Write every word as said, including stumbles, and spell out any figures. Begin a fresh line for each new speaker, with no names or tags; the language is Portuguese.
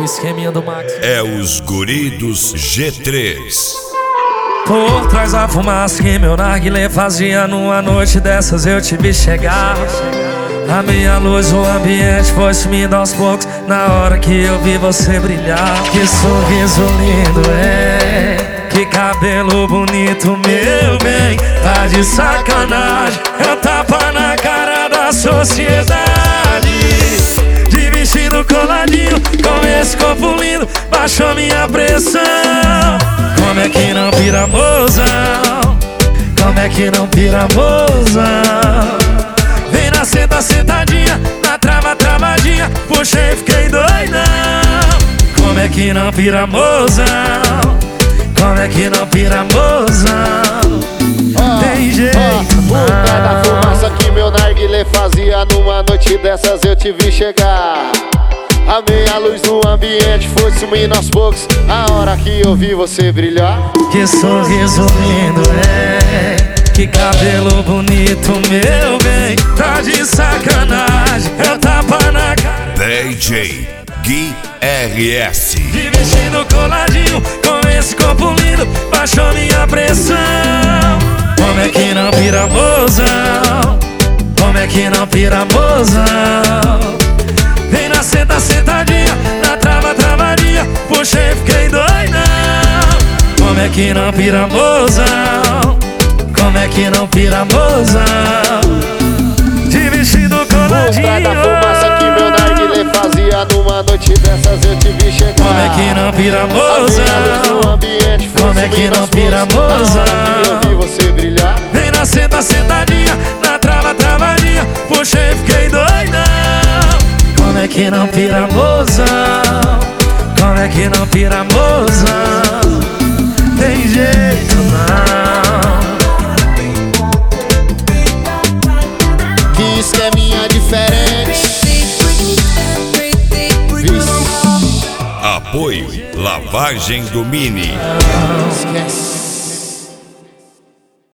o esqueminha do Max.
É os guri dos G três.
Por trás da fumaça que meu narguilé fazia, numa noite dessas eu te vi chegar. A minha luz, o ambiente foi sumindo aos poucos, na hora que eu vi você brilhar. Que sorriso lindo, é, que cabelo bonito, meu bem. Tá de sacanagem, é um tapa na cara da sociedade. De vestido coladinho, com esse corpo lindo, baixou minha pressão. Como é que não pira, mozão? Como é que não pira, mozão? Vem na senta, sentadinha, na trava, travadinha, puxei, fiquei doidão. Como é que não pira, mozão? Como é que não pira, mozão? Tem jeito
oh,
não.
O pé da fumaça que meu narguilé fazia, numa noite dessas eu te vi chegar. A meia luz no ambiente foi sumindo aos poucos, a hora que eu vi você brilhar.
Que sorriso lindo, é, que cabelo bonito, meu bem. Tá de sacanagem, é um tapa na cara.
D J Gui R S.
De vestido coladinho, com esse corpo lindo, baixou minha pressão. Como é que não pira, mozão? Como é que não pira, mozão? Vem na senta, sentadinha, na trava, travadinha, puxei, fiquei doidão. Como é que não pira, mozão? Como é que não pira, mozão? De vestido coladinho.
O pé da fumaça que meu narguilé fazia, numa noite dessas eu te vi chegar.
Como é que não pira, mozão? Como é que não pira, mozão?
Eu vi você brilhar.
Vem na senta, sentadinha, na trava, travadinha, puxei, fiquei doidão. Como é que não pira, mozão? Como é que não pira, mozão? Tem jeito não.
Que esqueminha diferente.
Apoio Lavagem do Mini.
Esquece.